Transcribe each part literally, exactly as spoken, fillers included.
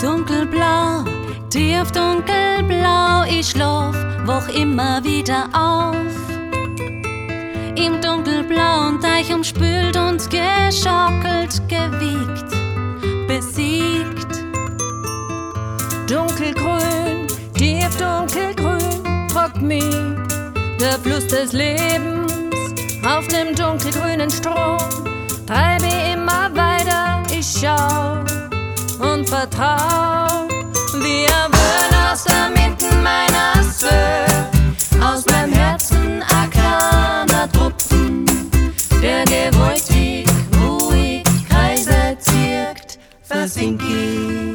Dunkelblau, tief dunkelblau, ich schlaf, wach immer wieder auf. Im dunkelblauen Teich umspült und geschockelt, gewiegt, besiegt. Dunkelgrün, tief dunkelgrün, fragt mich der Fluss des Lebens. Auf dem dunkelgrünen Strom treibe ich immer weiter, ich schau und vertrau. Wie ein Wörn aus der Mitte meiner Seele, aus meinem Herzen ein kleiner Tropfen, der gewaltig, ruhig Kreise zirkt, versink ich.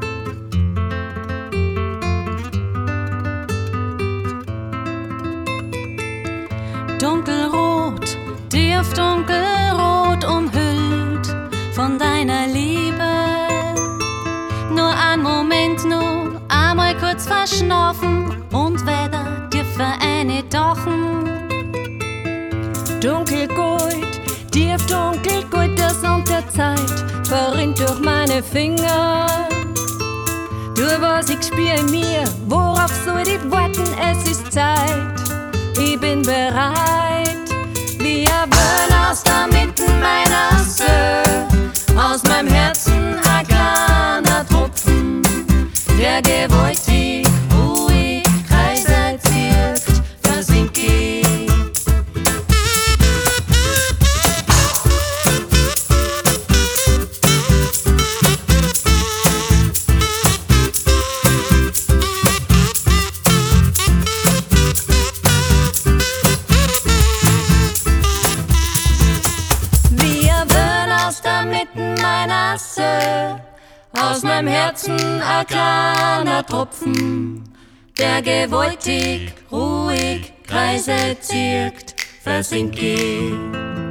Dunkelrot, tief dunkelrot, umhüllt von deiner Liebe. Nur einen Moment, nur einmal kurz verschlafen und wieder dir für eine Dachen. Dunkelgold, tief dunkelgold, der Sand der Zeit verrinnt durch meine Finger. Du, was ich spür in mir, worauf soll ich warten, es ist Zeit. Ich bin bereit, wie ein Wörn aus der Mitte meiner Seele, aus meinem Herzen ein kleiner Tropfen, der gewaltig, ruhig Kreise zirkt, versink ich. Aus meinem Herzen ein kleiner Tropfen, der gewaltig, ruhig Kreise zirkt, versink ich.